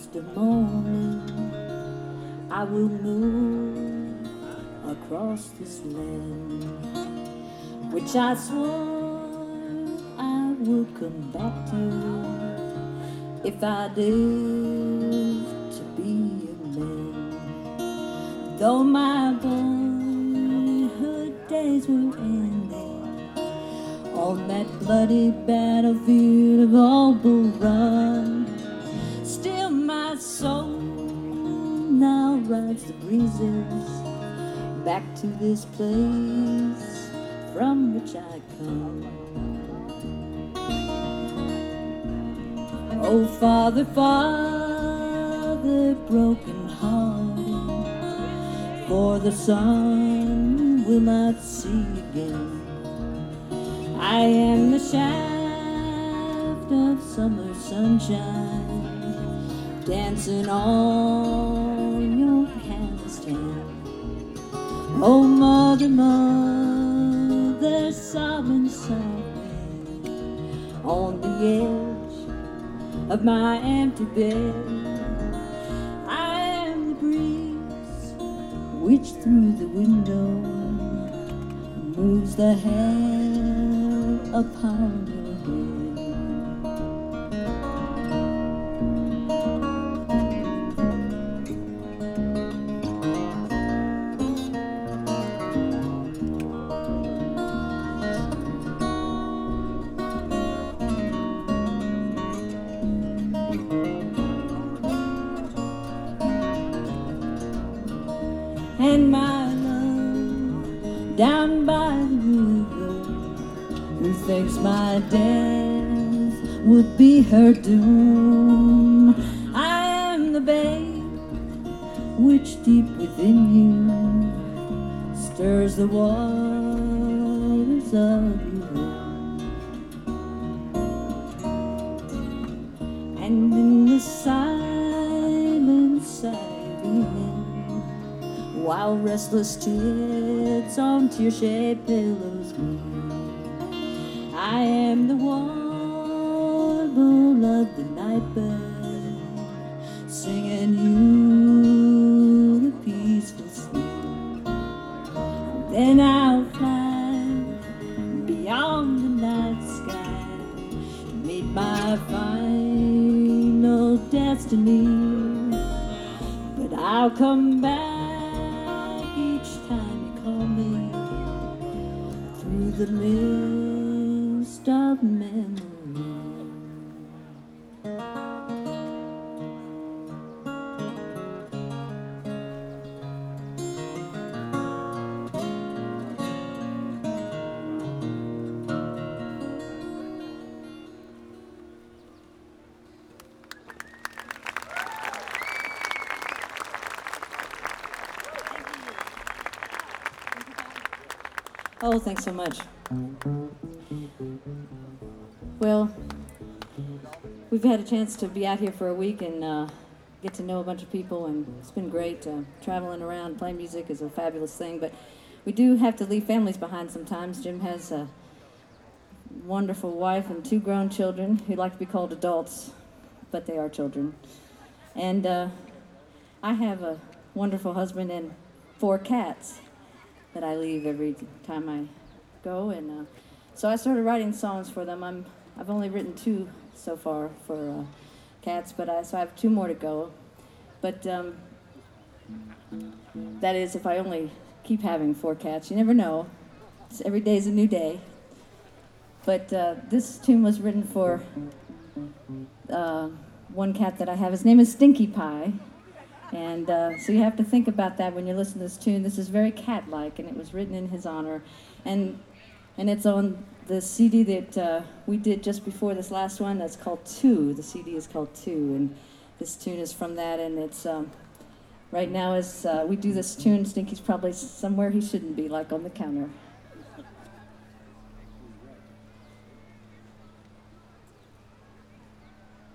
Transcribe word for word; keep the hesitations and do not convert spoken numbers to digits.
after morning, I will move across this land, which I swore I would come back to if I lived to be a man. Though my boyhood days were ending on that bloody battlefield of old Bull Run, still my soul now rides the breezes back to this place from which I come. Oh, Father, Father, broken hearted, for the sun will not see again. I am the shaft of summer sunshine dancing on your calloused hand. Oh, mother, mother, sobbing softly on the edge of my empty bed. I am the breeze which through the window moves the hair upon your head. And my love down by the river, who thinks my death would be her doom. I am the babe which deep within you stirs the waters of your womb. And in the silence I remain, while restless tears on tear-shaped pillows gleam. I am the warble of the night bird, singing you the peaceful sleep. Then I'll fly beyond the night sky to meet my final destiny. But I'll come back each time you call me through the mist of memory. Oh, thanks so much. Well, we've had a chance to be out here for a week and uh, get to know a bunch of people, and it's been great. Uh, traveling around, playing music is a fabulous thing, but we do have to leave families behind sometimes. Jim has a wonderful wife and two grown children who like to be called adults, but they are children. And uh, I have a wonderful husband and four cats that I leave every time I go, and uh, so I started writing songs for them. I'm I've only written two so far for uh, cats, but I so I have two more to go. But um, that is if I only keep having four cats. You never know. It's, every day's a new day. But uh, this tune was written for uh, one cat that I have. His name is Stinky Pie. And uh, so you have to think about that when you listen to this tune. This is very cat-like, and it was written in his honor. And and it's on the C D that uh, we did just before this last one. That's called Two. The C D is called Two, and this tune is from that. And it's um, right now as uh, we do this tune, Stinky's probably somewhere he shouldn't be, like on the counter.